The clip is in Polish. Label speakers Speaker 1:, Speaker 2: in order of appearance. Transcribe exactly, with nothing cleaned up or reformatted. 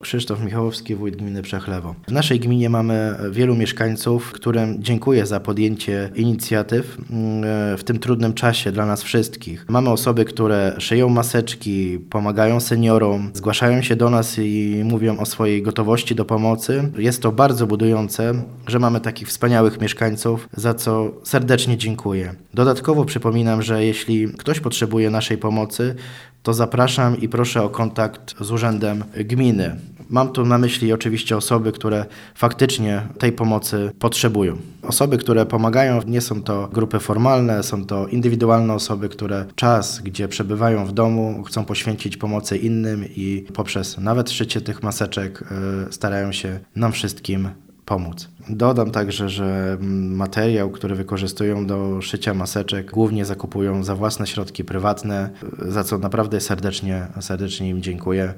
Speaker 1: Krzysztof Michałowski, wójt gminy Przechlewo. W naszej gminie mamy wielu mieszkańców, którym dziękuję za podjęcie inicjatyw w tym trudnym czasie dla nas wszystkich. Mamy osoby, które szyją maseczki, pomagają seniorom, zgłaszają się do nas i mówią o swojej gotowości do pomocy. Jest to bardzo budujące, że mamy takich wspaniałych mieszkańców, za co serdecznie dziękuję. Dodatkowo przypominam, że jeśli ktoś potrzebuje naszej pomocy, to zapraszam i proszę o kontakt z Urzędem Gminy. Mam tu na myśli oczywiście osoby, które faktycznie tej pomocy potrzebują. Osoby, które pomagają, nie są to grupy formalne, są to indywidualne osoby, które czas, gdzie przebywają w domu, chcą poświęcić pomocy innym i poprzez nawet szycie tych maseczek starają się nam wszystkim pomóc. Dodam także, że materiał, który wykorzystują do szycia maseczek, głównie zakupują za własne środki prywatne, za co naprawdę serdecznie, serdecznie im dziękuję.